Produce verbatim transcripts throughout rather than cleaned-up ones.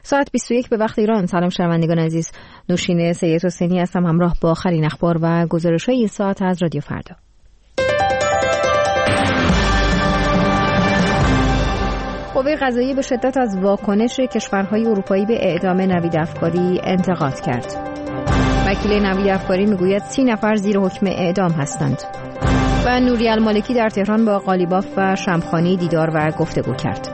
ساعت بیست و یک به وقت ایران. سلام شنوندگان عزیز، نوشین سید حسینی هستم همراه با آخرین اخبار و گزارش‌های این ساعت از رادیو فردا. قوه قضاییه به شدت از واکنش کشورهای اروپایی به اعدام نوید افکاری انتقاد کرد. وکیل نوید افکاری میگوید سی نفر زیر حکم اعدام هستند. و نوری المالکی در تهران با قالیباف و شمخانی دیدار و گفتگو کرد.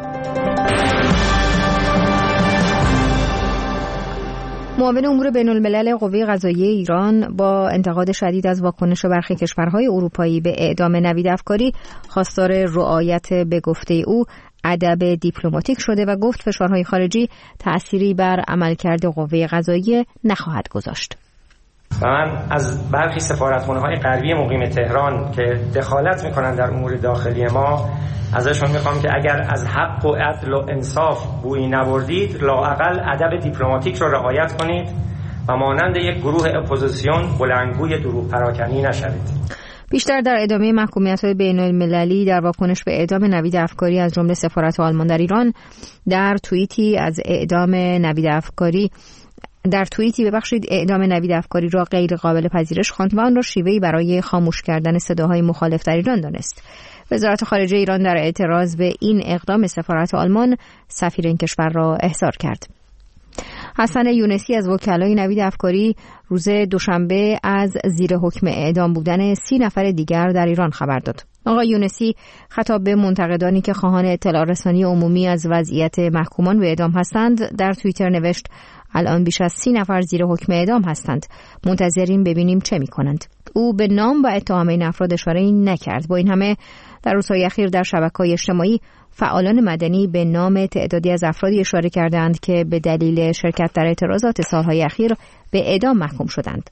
معاون امور بین الملل قوه قضاییه ایران با انتقاد شدید از واکنش برخی کشورهای اروپایی به اعدام نوید افکاری خواستار رعایت به گفته او ادب دیپلماتیک شده و گفت فشارهای خارجی تأثیری بر عملکرد قوه قضاییه نخواهد گذاشت. و من از برخی سفارتخانه‌های غربی مقیم تهران که دخالت می‌کنند در امور داخلی ما ازشون می‌خوام که اگر از حق و عدل و انصاف بویی نبردید لااقل ادب دیپلماتیک رو رعایت کنید و مانند یک گروه اپوزیسیون بلندگوی دروغ پراکنی نشوید. بیشتر در ادامه محکومیت‌های بین‌المللی در واکنش به اعدام نوید افکاری از جمله سفارت آلمان در ایران در توییتی از اعدام نوید افکاری در توییتی ببخشید اعدام نوید افکاری را غیر قابل پذیرش خواند و آن را شیوهی برای خاموش کردن صداهای مخالف در ایران دانست. وزارت خارجه ایران در اعتراض به این اقدام سفارت آلمان سفیر این کشور را احضار کرد. حسن یونسی از وکلای نوید افکاری روز دوشنبه از زیر حکم اعدام بودن سی نفر دیگر در ایران خبر داد. آقای یونسی خطاب به منتقدانی که خواهان اطلاع رسانی عمومی از وضعیت محکومان به اعدام هستند در توییتر نوشت الان بیش از سی نفر زیر حکم اعدام هستند. منتظریم ببینیم چه می‌کنند. او به نام و اتهام این افراد اشاره نکرد. با این همه در روزهای اخیر در شبکه‌های اجتماعی فعالان مدنی به نام تعدادی از افرادی اشاره کردند که به دلیل شرکت در اعتراضات سالهای اخیر به اعدام محکوم شدند.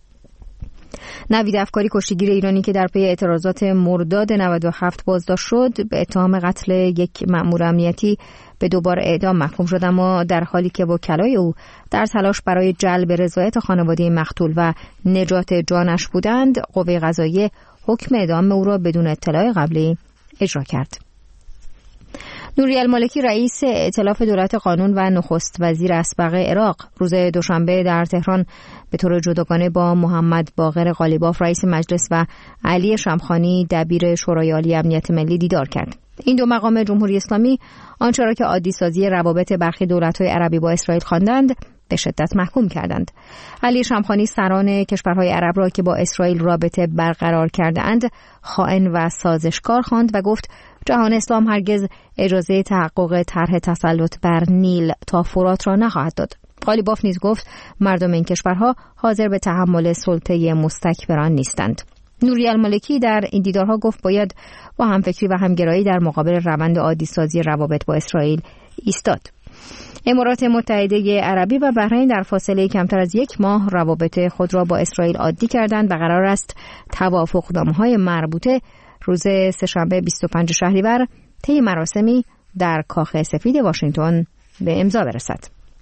نوید افکاری کشتیگیر ایرانی که در پی اعتراضات مرداد نود و هفت بازداشت شد به اتهام قتل یک مأمور امنیتی به دوباره اعدام محکوم شد، اما در حالی که وکلای او در تلاش برای جلب رضایت خانواده مقتول و نجات جانش بودند، قوه قضاییه حکم اعدام او را بدون اطلاع قبلی اجرا کرد. نوری المالکی رئیس ائتلاف دولت قانون و نخست وزیر اسبق عراق روز دوشنبه در تهران به طور جداگانه با محمد باقر قالیباف رئیس مجلس و علی شمخانی دبیر شورای عالی امنیت ملی دیدار کرد. این دو مقام جمهوری اسلامی آنچه را که عادی سازی روابط برخی دولت‌های عربی با اسرائیل خواندند به شدت محکوم کردند. علی شمخانی سران کشورهای عرب را که با اسرائیل رابطه برقرار کرده‌اند خائن و سازشکار خواند و گفت جهان اسلام هرگز اجازه تحقق طرح تسلط بر نیل تا فرات را نخواهد داد. قالیباف نیز گفت مردم این کشورها حاضر به تحمل سلطه مستکبران نیستند. نوری المالکی در این دیدارها گفت باید با همفکری و همگرایی در مقابل روند عادی سازی روابط با اسرائیل ایستاد. امارات متحده عربی و بحرین در فاصله کمتر از یک ماه روابط خود را با اسرائیل عادی کردند و قرار است توافقنامه‌های مربوطه روز سه‌شنبه بیست و پنجم شهریور طی مراسمی در کاخ سفید واشنگتن به امضا برسد.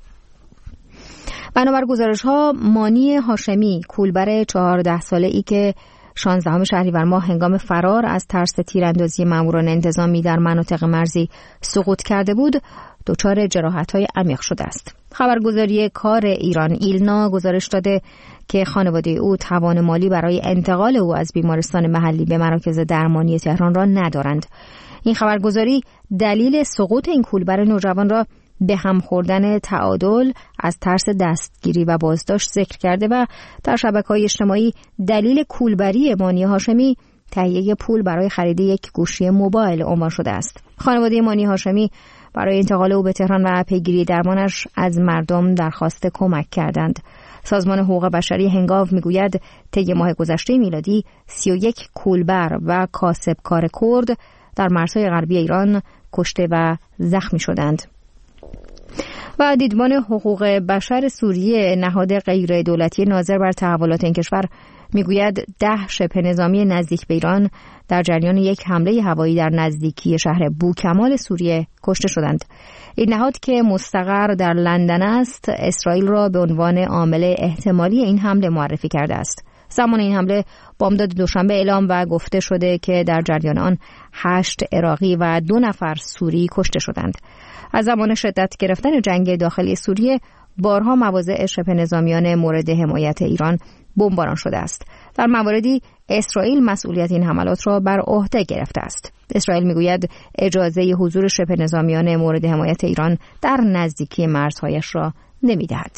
بنابر گزارش‌ها مانی هاشمی کولبر چهارده ساله‌ای که شانزدهم شهریور ماه هنگام فرار از ترس تیراندازی ماموران انتظامی در مناطق مرزی سقوط کرده بود، دچار جراحت‌های عمیق شده است. خبرگزاری کار ایران ایلنا گزارش داده که خانواده او توان مالی برای انتقال او از بیمارستان محلی به مراکز درمانی تهران را ندارند. این خبرگزاری دلیل سقوط این کولبر نوجوان را به هم خوردن تعادل از ترس دستگیری و بازداشت ذکر کرده و در شبکه‌های اجتماعی دلیل کولبری مانی هاشمی تهیه پول برای خرید یک گوشی موبایل عنوان شده است. خانواده مانی هاشمی برای انتقال او به تهران و پیگیری درمانش از مردم درخواست کمک کردند. سازمان حقوق بشری هنگاو میگوید طی ماه گذشته میلادی سی و یک کولبر و کاسبکار کرد در مرزهای غربی ایران کشته و زخمی شدند. و دیدبان حقوق بشر سوریه نهاد غیر دولتی ناظر بر تحولات این کشور میگوید ده شبه نظامی نزدیک به ایران در جریان یک حمله هوایی در نزدیکی شهر بوکمال سوریه کشته شدند. این نهاد که مستقر در لندن است، اسرائیل را به عنوان عامل احتمالی این حمله معرفی کرده است. زمان این حمله بامداد دوشنبه اعلام و گفته شده که در جریان آن هشت عراقی و دو نفر سوری کشته شدند. از زمان شدت گرفتن جنگ داخلی سوریه بارها مواضع شبه نظامیان مورد حمایت ایران بمباران شده است. در مواردی اسرائیل مسئولیت این حملات را بر عهده گرفته است. اسرائیل میگوید اجازه حضور شبه نظامیان مورد حمایت ایران در نزدیکی مرزهایش را نمیدهد.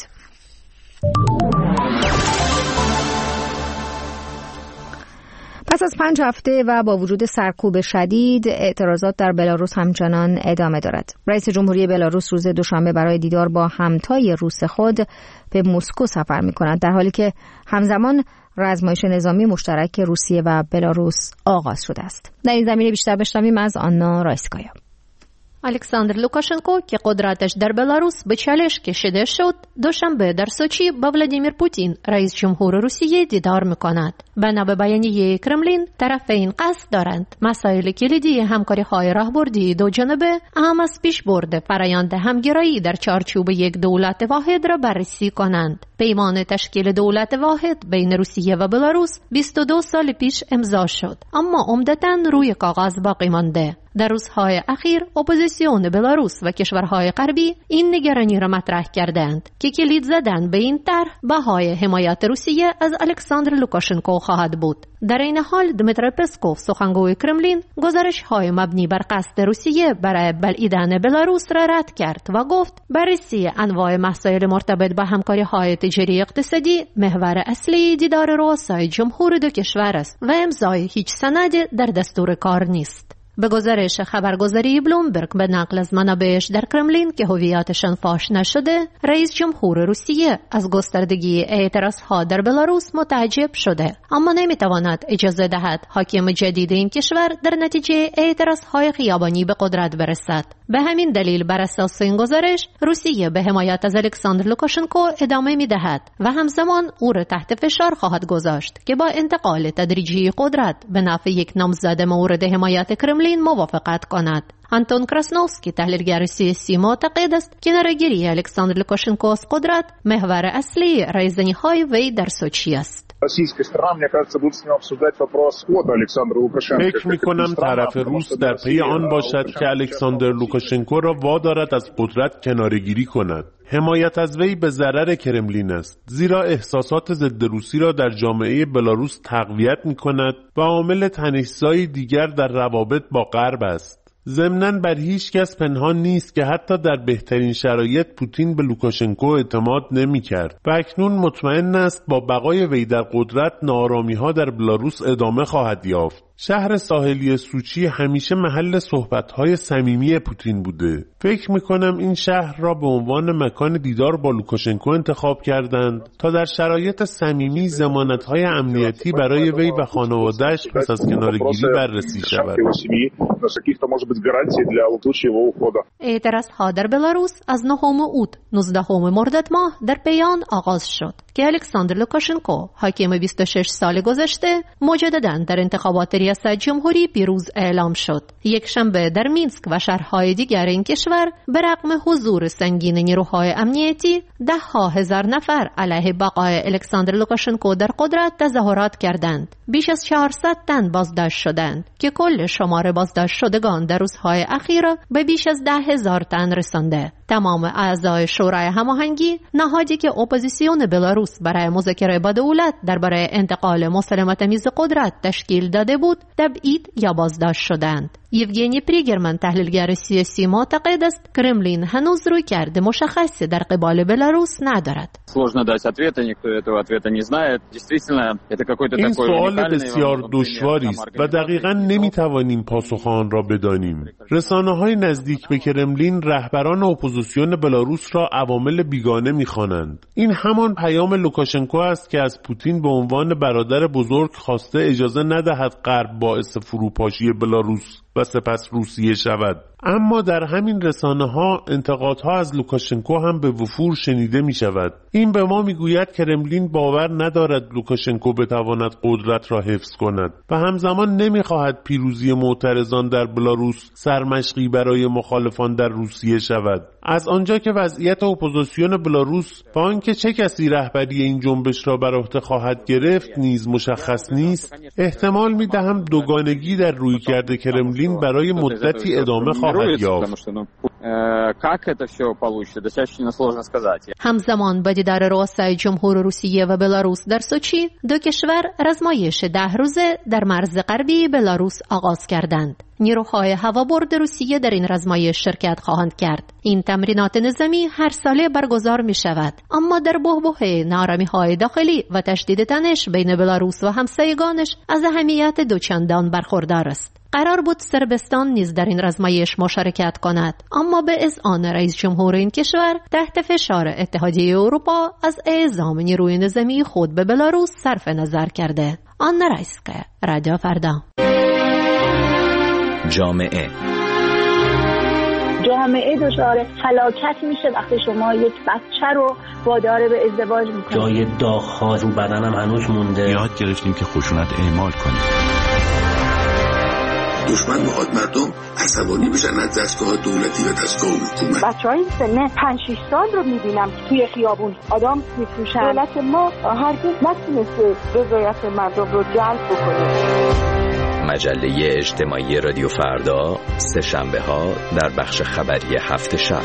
پس از پنج هفته و با وجود سرکوب شدید، اعتراضات در بلاروس همچنان ادامه دارد. رئیس جمهوری بلاروس روز دوشنبه برای دیدار با همتای روس خود به مسکو سفر می‌کند، در حالی که همزمان رزمایش نظامی مشترک روسیه و بلاروس آغاز شده است. در این زمینه بیشتر بشنویم از آنا رایسکایا. الکساندر لوکاشنکو که قدرتش در بلاروس به چالش کشیده شد، دوشنبه در سوچی با ولادیمیر پوتین رئیس جمهور روسیه دیدار می‌کند. بنا به بیانیه کرملین، طرفین قصد دارند مسائل کلیدی همکاری‌های راهبردی دو جانبه اهم از پیشبرد فرآیند همگرایی در چارچوب یک دولت واحد را بررسی کنند. پیمان تشکیل دولت واحد بین روسیه و بلاروس بیست و دو سال پیش امضا شد، اما عمدتاً روی کاغذ باقی مانده. در روزهای اخیر اپوزیسیون بلاروس و کشورهای غربی این نگرانی را مطرح کردند که کلید زدن به این طرح بهای حمایت روسیه از الکساندر لوکاشنکو خواهد بود. در این حال دمیتر پسکوف، سخنگوی کرملین، گزارش‌های مبنی بر قصد روسیه برای بلعیدن بلاروس را رد کرد و گفت بررسی انواع مسائل مرتبط با همکاری‌های تجاری اقتصادی محور اصلی دیدار رؤسای جمهور دو کشور است و امضای هیچ سندی در دستور کار نیست. به گزارش خبرگزاری بلومبرگ به نقل از منابعش در کرملین که هویتشان فاش نشده، رئیس جمهور روسیه از گستردگی اعتراضها در بلاروس متعجب شده، اما نمیتواند اجازه دهد حاکم جدید این کشور در نتیجه اعتراضهای خیابانی به قدرت برسد. به همین دلیل بر اساس این گزارش روسیه به حمایت از الکساندر لوکاشنکو ادامه میدهد و همزمان او را تحت فشار خواهد گذاشت که با انتقال تدریجی قدرت به نفع یک نامزد مورد حمایت کرملین موافقت کند. آنتون کراسنوفسکی، تحلیلگر سیاسی، معتقد است که کناره‌گیری الکساندر لوکاشنکو از قدرت محور اصلی رایزنی‌های وی در سوچی است. فکر می‌کنم طرف روس در پی آن باشد که الکساندر لوکاشنکو را وادارد از قدرت کناره‌گیری کند. حمایت از وی به ضرر کرملین است، زیرا احساسات ضد روسی را در جامعه بلاروس تقویت می‌کند و عامل تنش‌زایی دیگر در روابط با غرب است. ضمناً بر هیچ کس پنهان نیست که حتی در بهترین شرایط پوتین به لوکاشنکو اعتماد نمی کرد و اکنون مطمئن است با بقای وی در قدرت ناآرامی ها در بلاروس ادامه خواهد یافت. شهر ساحلی سوچی همیشه محل صحبت‌های صمیمی پوتین بوده. فکر می‌کنم این شهر را به عنوان مکان دیدار با لوکاشنکو انتخاب کردند تا در شرایط صمیمی ضمانت‌های امنیتی برای وی و خانواده‌اش پس از کناره‌گیری بررسی شود. اعتراض‌ها در بلاروس از نهم اوت نوزدهم مرداد ماه در پیان آغاز شد که الکساندر لوکاشنکو، حاکم بیست و شش سال گذشته، مجدداً در انتخابات ریاست جمهوری پیروز اعلام شد. یک شنبه در مینسک و شهرهای دیگر این کشور به رغم حضور سنگین نیروهای امنیتی، ده ها هزار نفر علیه بقای الکساندر لوکاشنکو در قدرت تظاهرات کردند. بیش از چهارصد تن بازداشت شدند که کل شمار بازداشت شدگان در روزهای اخیر به بیش از ده هزار تن رسانده. تمام اعضای شورای هماهنگی، نهادی که اپوزیسیون بلاروس برای مذاکره با دولت درباره انتقال مسالمت‌آمیز قدرت تشکیل داده بود، تبعید یا بازداشت شدند. یوگنی پریگرمن، تحلیلگر سیاسی، معتقد است کرملین هنوز روی کرده مشخصی در قبال بلاروس ندارد. این سوال بسیار دشواری است و دقیقاً نمیتوانیم پاسخ آن را بدانیم. رسانه‌های نزدیک به کرملین رهبران اپوزیسیون بلاروس را عوامل بیگانه می‌خوانند. این همان پیام لوکاشنکو است که از پوتین به عنوان برادر بزرگ خواسته اجازه ندهد غرب باعث فروپاشی بلاروس و سپس روسیه شود. اما در همین رسانه ها انتقادها از لوکاشنکو هم به وفور شنیده می شود. این به ما می گوید کرملین باور ندارد لوکاشنکو بتواند قدرت را حفظ کند و همزمان نمی خواهد پیروزی معترضان در بلاروس سرمشقی برای مخالفان در روسیه شود. از آنجا که وضعیت اپوزیسیون بلاروس با آنکه چه کسی رهبری این جنبش را بر عهده خواهد گرفت نیز مشخص نیست، احتمال می دهم دوگانگی در رویکرد کرملین برای مدتی ادامه خواهد یافت. همزمان با دیدار رؤسای جمهور روسیه و بلاروس در سوچی، دو کشور رزمایش ده روزه در مرز غربی بلاروس آغاز کردند. نیروهای هوابرد روسیه در این رزمایش شرکت خواهند کرد. این تمرینات نظامی هر ساله برگزار می شود، اما در بحبوحه ناآرامی‌های داخلی و تشدید تنش بین بلاروس و همسایگانش از اهمیت دوچندان برخوردار است. قرار بود صربستان نیز در این رزمایش مشارکت کند، اما به اذعان رئیس جمهور این کشور تحت فشار اتحادیه اروپا از اعزام نیروی نظامی خود به بلاروس صرف نظر کرده. آنا رایسکه، رادیو فردا. جامعه جامعه دچار هلاکت میشه وقتی شما یک بچه رو وادار به ازدواج میکنید. جای داغ‌ها رو بدنم هنوز مونده. یاد گرفتیم که خشونت اعمال کنیم. دشمن میخواد مردم عصبانی بشن از دستگاه دولتی و دستگاه حکومت. بچهای سن پنج شش سال رو میبینم توی خیابون آدم میفروشن. دولت ما هرگز نتونسته رضایت مردم رو جلب بکنه. مجله اجتماعی رادیو فردا، سه شنبه ها در بخش خبری هفت شب.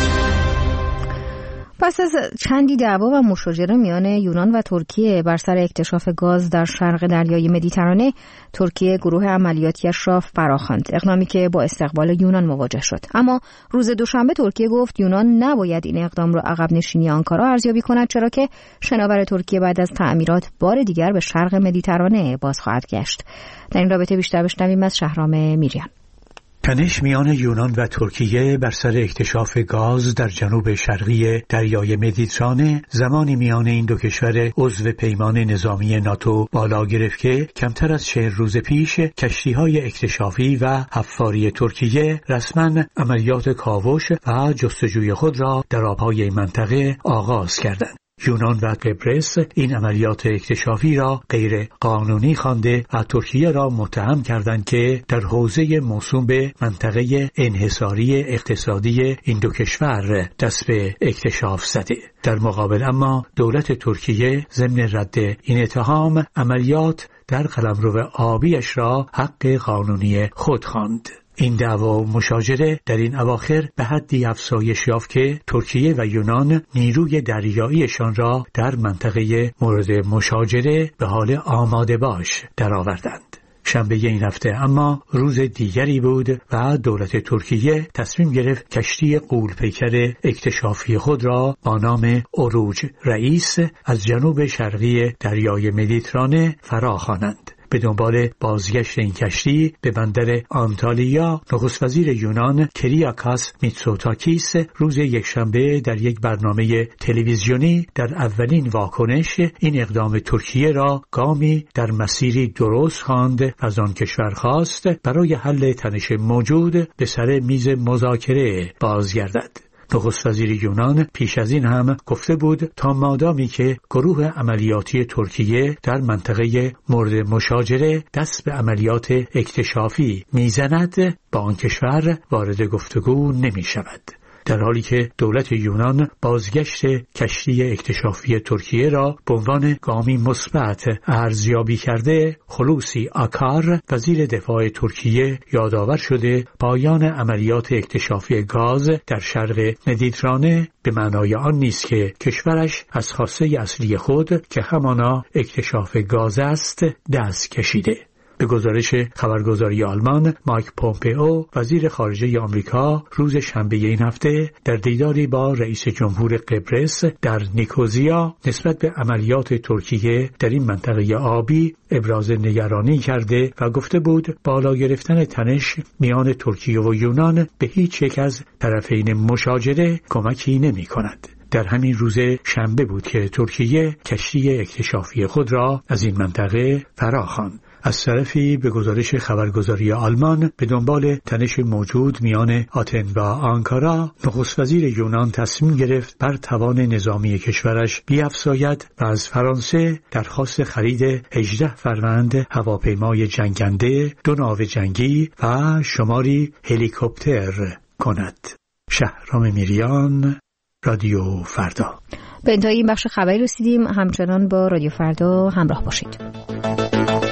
پس از چندی دعوا و مشاجره میان یونان و ترکیه بر سر اکتشاف گاز در شرق دریای مدیترانه، ترکیه گروه عملیاتیش را فراخواند، اقدامی که با استقبال یونان مواجه شد. اما روز دوشنبه ترکیه گفت یونان نباید این اقدام را عقب نشینی آنکارا ارزیابی کند، چرا که شناور ترکیه بعد از تعمیرات بار دیگر به شرق مدیترانه باز خواهد گشت. در این رابطه بیشتر بشنویم از شهرام میریان. تنش میان یونان و ترکیه بر سر اکتشاف گاز در جنوب شرقی دریای مدیترانه زمانی میان این دو کشور عضو پیمان نظامی ناتو بالا گرفت که کمتر از چهل روز پیش کشتی‌های اکتشافی و حفاری ترکیه رسما عملیات کاوش و جستجوی خود را در آبهای منطقه آغاز کردند. یونان و قبرس این عملیات اکتشافی را غیر قانونی خوانده و ترکیه را متهم کردند که در حوزه موسوم به منطقه انحصاری اقتصادی این دو کشور دست به اکتشاف زده. در مقابل اما دولت ترکیه ضمن رد این اتهام عملیات در قلمرو آبیش را حق قانونی خود خواند. این دعوا و مشاجره در این اواخر به حدی افزایش یافت که ترکیه و یونان نیروی دریاییشان را در منطقه مورد مشاجره به حال آماده باش درآوردند. شنبه این هفته اما روز دیگری بود و دولت ترکیه تصمیم گرفت کشتی غول‌پیکر اکتشافی خود را با نام اروج رئیس از جنوب شرقی دریای مدیترانه فراخوانند. به دنبال بازگشت این کشتی به بندر آنتالیا، نخست وزیر یونان کریاکاس میتسوتاکیس روز یکشنبه در یک برنامه تلویزیونی در اولین واکنش این اقدام ترکیه را گامی در مسیری درست خواند و از آن کشور خواست برای حل تنش موجود به سر میز مذاکره بازگردد. نخست وزیر یونان پیش از این هم گفته بود تا مادامی که گروه عملیاتی ترکیه در منطقه مورد مشاجره دست به عملیات اکتشافی میزند با آن کشور وارد گفتگو نمی شود. در حالی که دولت یونان بازگشت کشتی اکتشافی ترکیه را به عنوان گامی مثبت ارزیابی کرده، خلوصی آکار وزیر دفاع ترکیه یادآور شده پایان عملیات اکتشافی گاز در شرق مدیترانه به معنای آن نیست که کشورش از خواسته اصلی خود که همانا اکتشاف گاز است دست کشیده. به گزارش خبرگزاری آلمان، مایک پومپئو وزیر خارجه آمریکا روز شنبه این هفته در دیداری با رئیس جمهور قبرس در نیکوزیا نسبت به عملیات ترکیه در این منطقه آبی ابراز نگرانی کرده و گفته بود بالا گرفتن تنش میان ترکیه و یونان به هیچ یک از طرفین مشاجره کمکی نمی کند. در همین روز شنبه بود که ترکیه کشتی اکتشافی خود را از این منطقه فراخواند. از طرفی به گزارش خبرگزاری آلمان به دنبال تنش موجود میان آتن و آنکارا، نخست وزیر یونان تصمیم گرفت بر توان نظامی کشورش بیفزاید و از فرانسه درخواست خرید هجده فروند هواپیمای جنگنده، دو ناو جنگی و شماری هلیکوپتر کند. شهرام میریان، رادیو فردا. به انتهای این بخش خبری رسیدیم. همچنان با رادیو فردا همراه باشید.